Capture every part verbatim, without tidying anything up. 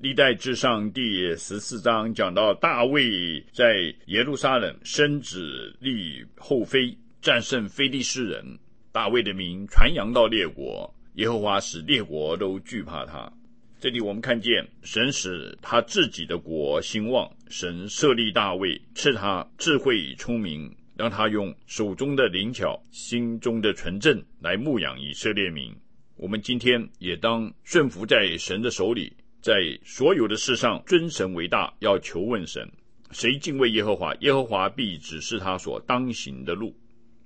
历代志上第十四章讲到大卫在耶路撒冷升旨立后妃，战胜非利士人，大卫的名传扬到列国，耶和华使列国都惧怕他。这里我们看见神使他自己的国兴旺，神设立大卫，赐他智慧聪明，让他用手中的灵巧，心中的纯正来牧养以色列民。我们今天也当顺服在神的手里，在所有的事上尊神为大，要求问神。谁敬畏耶和华，耶和华必指示他所当行的路。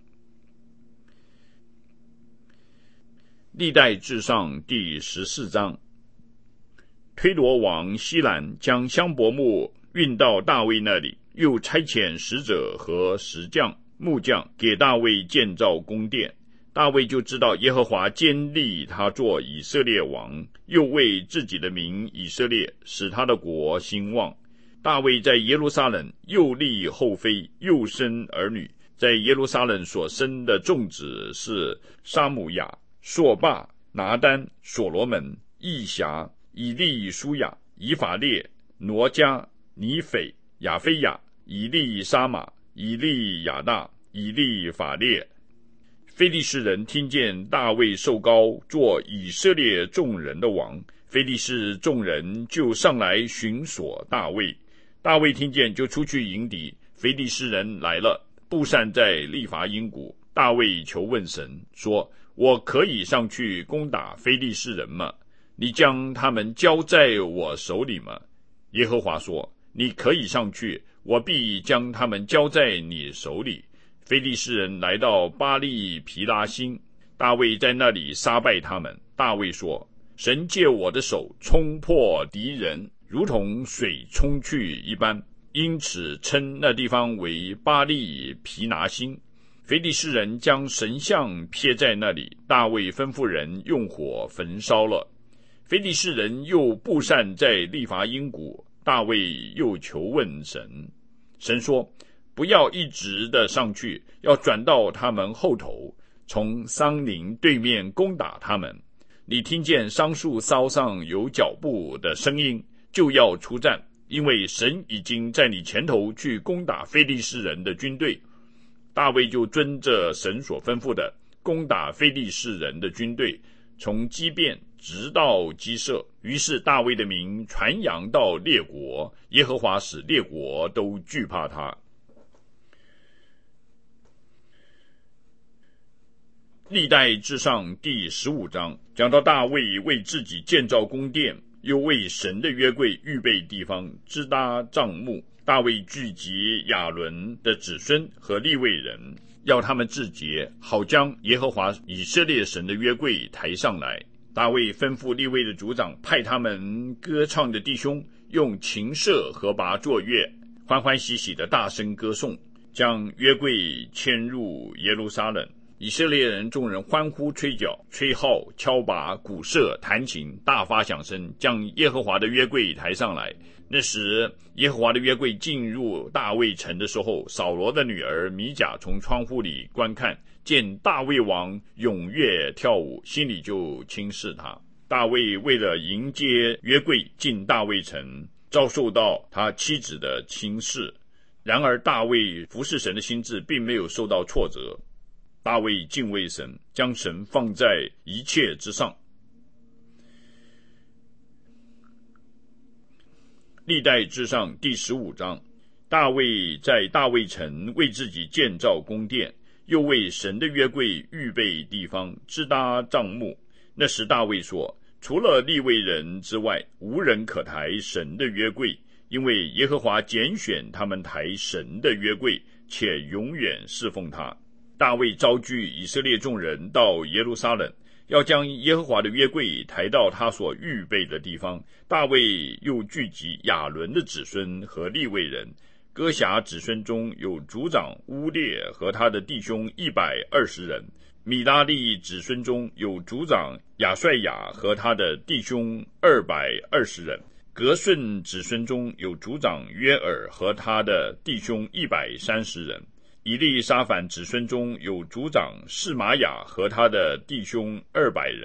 历代志上第十四章，推罗王西兰将香柏木运到大卫那里，又差遣使者和石匠、木匠给大卫建造宫殿。大卫就知道耶和华坚立他做以色列王，又为自己的名以色列使他的国兴旺。大卫在耶路撒冷又立后妃，又生儿女。在耶路撒冷所生的众子是沙姆亚、朔霸、拿单、所罗门、义侠、以利书亚、以法列、挪迦、尼斐、亚非亚、以利沙玛、以利亚大、以利法列。非利士人听见大卫受膏做以色列众人的王，非利士众人就上来寻索大卫。大卫听见就出去迎敌，非利士人来了，布散在利乏音谷。大卫求问神说，我可以上去攻打非利士人吗？你将他们交在我手里吗？耶和华说，你可以上去，我必将他们交在你手里。非利士人来到巴利皮拉辛，大卫在那里杀败他们。大卫说，神借我的手冲破敌人，如同水冲去一般，因此称那地方为巴利皮拿辛。非利士人将神像撇在那里，大卫吩咐人用火焚烧了。非利士人又布散在利乏音谷，大卫又求问神。神说，不要一直的上去，要转到他们后头，从桑林对面攻打他们。你听见桑树梢上有脚步的声音，就要出战，因为神已经在你前头去攻打非利士人的军队。大卫就遵着神所吩咐的，攻打非利士人的军队，从基遍直到基色。于是大卫的名传扬到列国，耶和华使列国都惧怕他。历代志上第十五章讲到大卫为自己建造宫殿，又为神的约柜预备地方，支搭帐幕。大卫聚集亚伦的子孙和利未人，要他们自洁，好将耶和华以色列神的约柜抬上来。大卫吩咐利未的族长派他们歌唱的弟兄用琴瑟和拔作乐，欢欢喜喜的大声歌颂，将约柜迁入耶路撒冷。以色列人众人欢呼吹角、吹号、敲拔、鼓瑟、弹琴，大发响声，将耶和华的约柜抬上来。那时耶和华的约柜进入大卫城的时候，扫罗的女儿米甲从窗户里观看，见大卫王踊跃跳舞，心里就轻视他。大卫为了迎接约柜进大卫城，遭受到他妻子的轻视。然而大卫服侍神的心志并没有受到挫折。大卫敬畏神，将神放在一切之上。历代志上第十五章，大卫在大卫城为自己建造宫殿，又为神的约柜预备地方，支搭帐幕。那时大卫说，除了利未人之外，无人可抬神的约柜，因为耶和华拣选他们抬神的约柜，且永远侍奉他。大卫召聚以色列众人到耶路撒冷，要将耶和华的约柜抬到他所预备的地方。大卫又聚集亚伦的子孙和利未人，歌辖子孙中有族长乌列和他的弟兄一百二十人，米拉利子孙中有族长亚帅亚和他的弟兄二百二十人，革顺子孙中有族长约尔和他的弟兄一百三十人，以利沙反子孙中有族长示玛雅和他的弟兄二百人，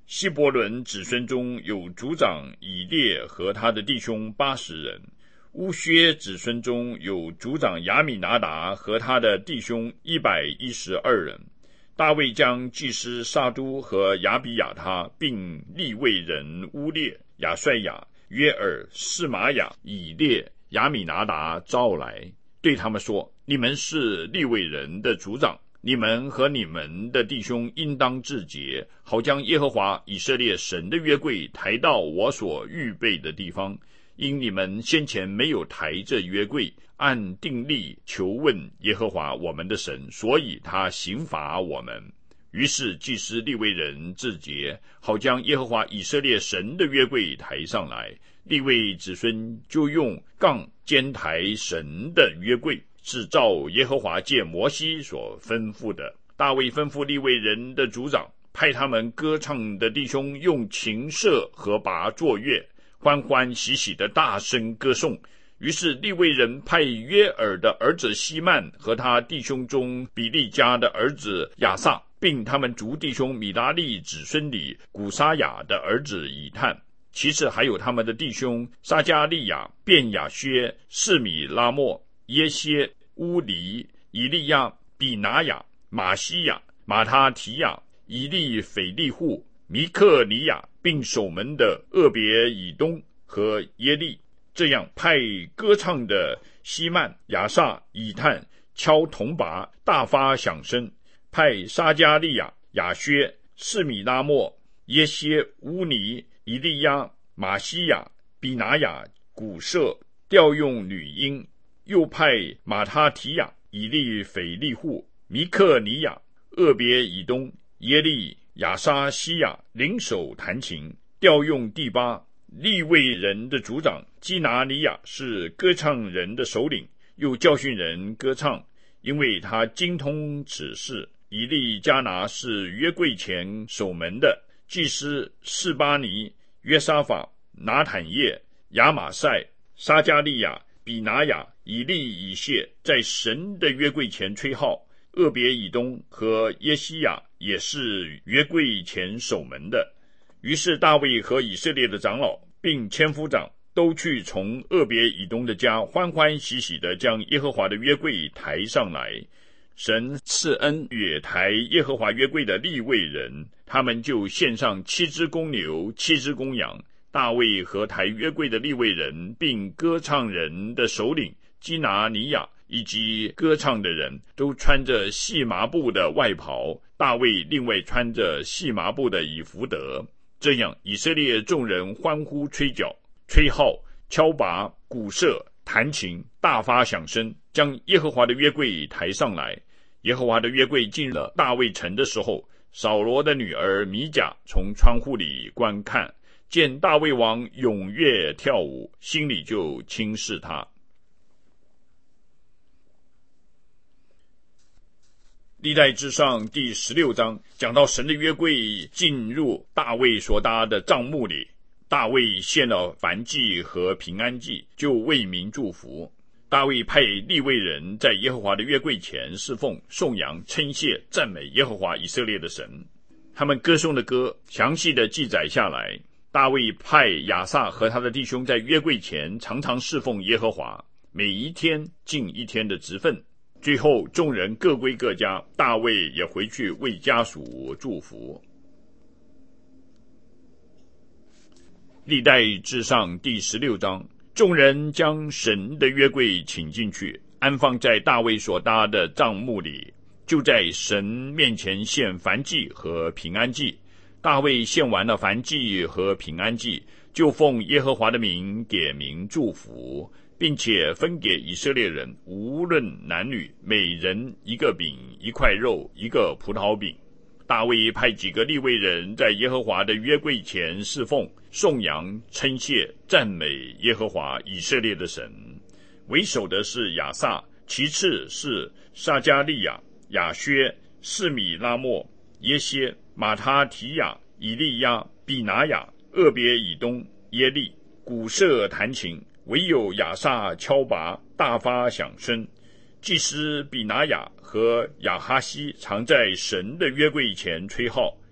希伯伦子孙中有族长以列和他的弟兄八十人。乌薛子孙中有族长亚米拿达和他的弟兄一百一十二人。大卫将祭司撒都和亚比亚他，并利未人乌列、亚帅亚、约尔、示玛雅、以列、亚米拿达召来，对他们说：你们是利未人的族长，你们和你们的弟兄应当自洁，好将耶和华以色列神的约柜抬到我所预备的地方。因你们先前没有抬这约柜，按定例求问耶和华我们的神，所以他刑罚我们。于是祭司利未人自洁，好将耶和华以色列神的约柜抬上来。利未子孙就用杠肩抬神的约柜，是照耶和华借摩西所吩咐的。大卫吩咐利未人的族长，派他们歌唱的弟兄用琴瑟和拔作乐，欢欢喜喜的大声歌颂。于是利未人派约尔的儿子希曼和他弟兄中比利家的儿子亚萨，并他们族弟兄米拉利子孙里古沙雅的儿子以探，其次还有他们的弟兄撒加利亚、便雅薛、示米拉莫、耶歇、乌黎、以利亚、比拿雅、马西亚、马他提亚、以利腓利户、米克尼亚，并守门的厄别以东和耶利。这样派歌唱的希曼、亚萨、以探敲铜钹，大发响声；派撒加利亚、亚薛、示米拉莫、耶歇、乌尼、以利亚、马西亚、比拿雅鼓瑟，调用女音；又派马他提亚、以利腓利户、米克尼亚、厄别以东、耶利、亚沙西亚领手弹琴，调用第八。利未人的族长基拿尼亚是歌唱人的首领，又教训人歌唱，因为他精通此事。以利加拿是约柜前守门的，祭司示巴尼、约沙法、拿坦叶、亚玛赛、撒加利亚、比拿雅、以利以谢在神的约柜前吹号。厄别以东和耶西亚也是约柜前守门的。于是大卫和以色列的长老并千夫长都去从厄别以东的家，欢欢喜喜地将耶和华的约柜抬上来。神赐恩也抬耶和华约柜的利未人，他们就献上七只公牛、七只公羊。大卫和抬约柜的利未人，并歌唱人的首领基拿尼亚以及歌唱的人，都穿着细麻布的外袍，大卫另外穿着细麻布的以弗得。这样以色列众人欢呼吹角、吹号、敲钹、鼓瑟、弹琴，大发响声，将耶和华的约柜抬上来。耶和华的约柜进了大卫城的时候，扫罗的女儿米甲从窗户里观看，见大卫王踊跃跳舞，心里就轻视他。历代志上第十六章讲到神的约柜进入大卫所搭的帐幕里，大卫献了燔祭和平安祭，就为民祝福。大卫派利未人在耶和华的约柜前侍奉、颂扬、称谢、赞美耶和华以色列的神。他们歌颂的歌详细的记载下来。大卫派亚萨和他的弟兄在约柜前常常侍奉耶和华，每一天尽一天的职分。最后众人各归各家，大卫也回去为家属祝福。历代志上第十六章，众人将神的约柜请进去，安放在大卫所搭的帐幕里，就在神面前献燔祭和平安祭。大卫献完了燔祭和平安祭，就奉耶和华的名给民祝福，并且分给以色列人无论男女，每人一个饼、一块肉、一个葡萄饼。大卫派几个利未人在耶和华的约柜前侍奉、颂扬、称谢、赞美耶和华以色列的神。为首的是亚萨，其次是撒加利亚、亚薛、示米拉莫、耶歇、马他提亚、以利亚、比拿雅、厄别以东、耶利，鼓瑟弹琴，唯有亚萨敲钹，大发响声。祭司比拿雅和亚哈西常在神的约柜前吹号，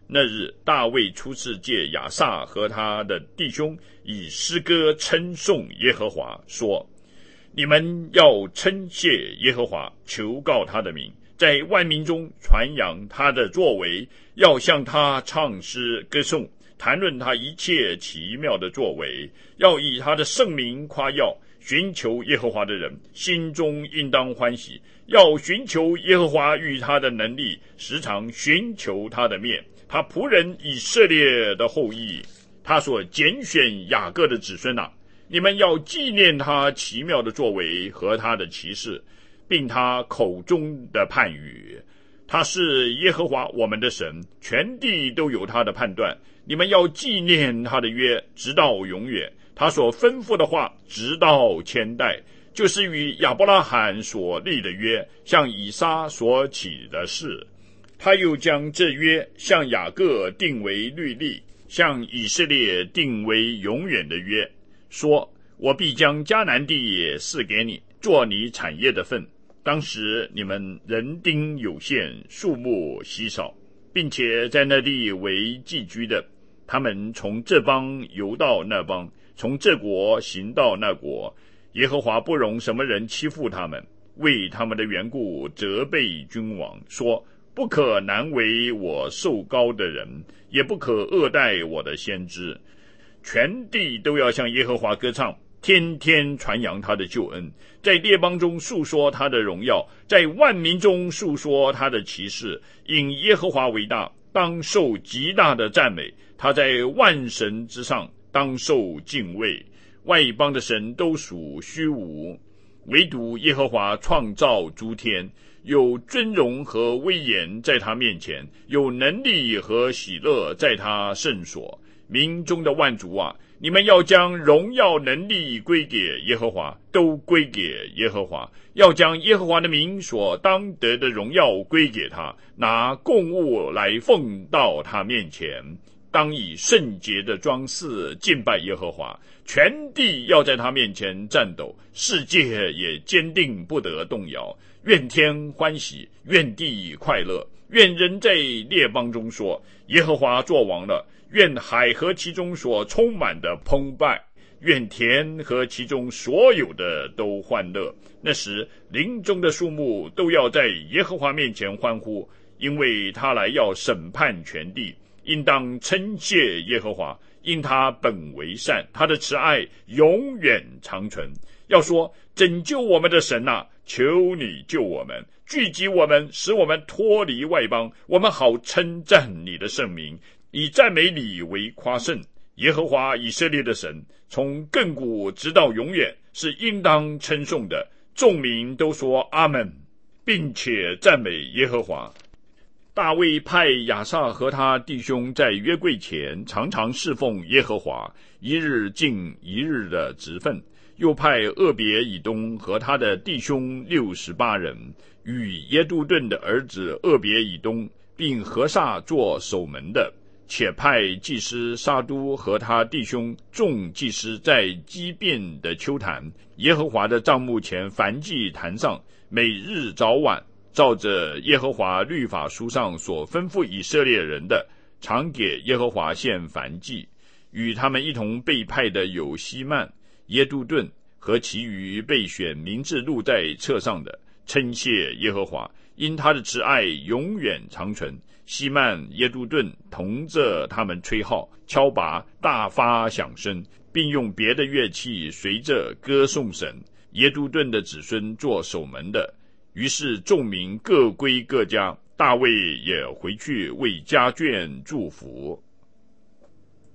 那日大卫初次借亚萨和他的弟兄以诗歌称颂耶和华，说：你们要称谢耶和华，求告他的名，在万民中传扬他的作为，要向他唱诗歌颂，谈论他一切奇妙的作为，要以他的圣名夸耀。寻求耶和华的人心中应当欢喜，要寻求耶和华与他的能力，时常寻求他的面。他仆人以色列的后裔，他所拣选雅各的子孙啊，你们要纪念他奇妙的作为和他的奇事，并他口中的判语。他是耶和华我们的神，全地都有他的判断。你们要纪念他的约，直到永远。他所吩咐的话，直到千代，就是与亚伯拉罕所立的约，向以撒所起的事。他又将这约向雅各定为律例，向以色列定为永远的约，说：我必将迦南地也赐给你，做你产业的份。当时你们人丁有限，数目稀少，并且在那地为寄居的，他们从这邦游到那邦，从这国行到那国。耶和华不容什么人欺负他们，为他们的缘故责备君王，说：不可难为我受膏的人，也不可恶待我的先知。全地都要向耶和华歌唱，天天传扬他的救恩，在列邦中述说他的荣耀，在万民中述说他的奇事。因耶和华为大，当受极大的赞美，他在万神之上，当受敬畏。外邦的神都属虚无，唯独耶和华创造诸天，有尊荣和威严在他面前，有能力和喜乐在他圣所。民中的万族啊，你们要将荣耀能力归给耶和华，都归给耶和华，要将耶和华的名所当得的荣耀归给他，拿供物来奉到他面前，当以圣洁的装饰敬拜耶和华。全地要在他面前战斗，世界也坚定不得动摇。愿天欢喜，愿地快乐，愿人在列邦中说：耶和华作王了。愿海和其中所充满的澎湃，愿田和其中所有的都欢乐。那时林中的树木都要在耶和华面前欢呼，因为他来要审判全地。应当称谢耶和华，因他本为善，他的慈爱永远长存。要说：拯救我们的神啊，求你救我们，聚集我们，使我们脱离外邦，我们好称赞你的圣名，以赞美你为夸胜。耶和华以色列的神，从亘古直到永远，是应当称颂的。众民都说阿们，并且赞美耶和华。大卫派亚萨和他弟兄在约柜前常常侍奉耶和华，一日尽一日的职分。又派俄别以东和他的弟兄六十八人，与耶杜顿的儿子俄别以东，并何萨做守门的。且派祭司沙都和他弟兄众祭司在基遍的丘坛耶和华的帐幕前燔祭坛上，每日早晚照着耶和华律法书上所吩咐以色列人的，常给耶和华献燔祭。与他们一同被派的有希曼、耶杜顿和其余被选名字录在册上的，称谢耶和华，因他的慈爱永远长存。希曼、耶杜顿同着他们吹号、敲拔，大发响声，并用别的乐器随着歌颂神。耶杜顿的子孙做守门的。于是众民各归各家，大卫也回去为家眷祝福。